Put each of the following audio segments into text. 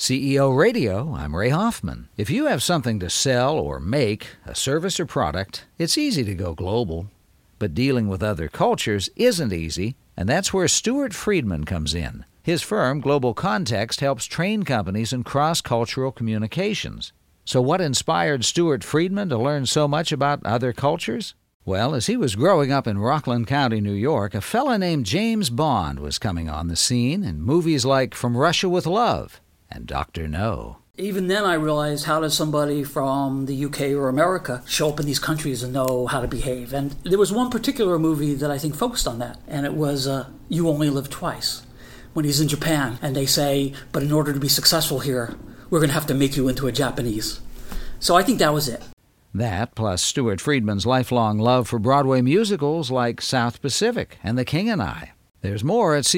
CEO Radio, I'm Ray Hoffman. If you have something to sell or make, a service or product, it's easy to go global. But dealing with other cultures isn't easy, and that's where Stuart Friedman comes in. His firm, Global Context, helps train companies in cross-cultural communications. So what inspired Stuart Friedman to learn so much about other cultures? Well, as he was growing up in Rockland County, New York, a fella named James Bond was coming on the scene in movies like From Russia with Love and Dr. No. Even then I realized, how does somebody from the UK or America show up in these countries and know how to behave? And there was one particular movie that I think focused on that, and it was You Only Live Twice. When he's in Japan and they say, but in order to be successful here, we're going to have to make you into a Japanese. So I think that was it. That, plus Stuart Friedman's lifelong love for Broadway musicals like South Pacific and The King and I. There's more at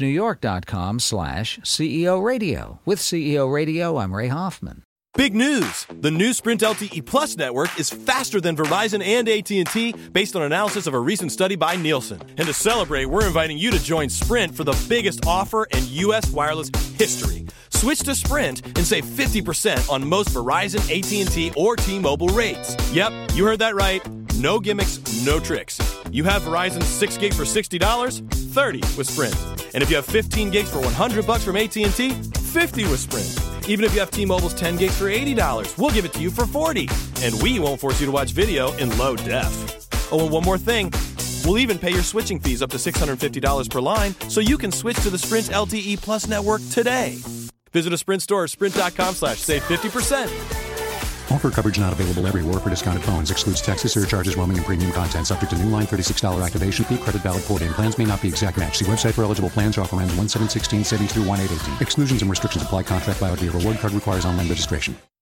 cbsnewyork.com/CEO Radio. With CEO Radio, I'm Ray Hoffman. Big news! The new Sprint LTE Plus network is faster than Verizon and AT&T based on analysis of a recent study by Nielsen. And to celebrate, we're inviting you to join Sprint for the biggest offer in U.S. wireless history. Switch to Sprint and save 50% on most Verizon, AT&T, or T-Mobile rates. Yep, you heard that right. No gimmicks, no tricks. You have Verizon 6 gigs for $60, $30 with Sprint. And if you have 15 gigs for $100 from AT&T, $50 with Sprint. Even if you have T-Mobile's 10 gigs for $80, we'll give it to you for $40. And we won't force you to watch video in low def. Oh, and one more thing. We'll even pay your switching fees up to $650 per line so you can switch to the Sprint LTE Plus network today. Visit a Sprint store or sprint.com/save 50%. Offer coverage not available everywhere for discounted phones. Excludes taxes, surcharges, roaming, and premium content. Subject to new line $36 activation fee. Credit valid 4 day plans may not be exact match. See website for eligible plans. Offer ends 1/7/16. Savings through 1/8/18. Exclusions and restrictions apply. Contract valid via reward card requires online registration.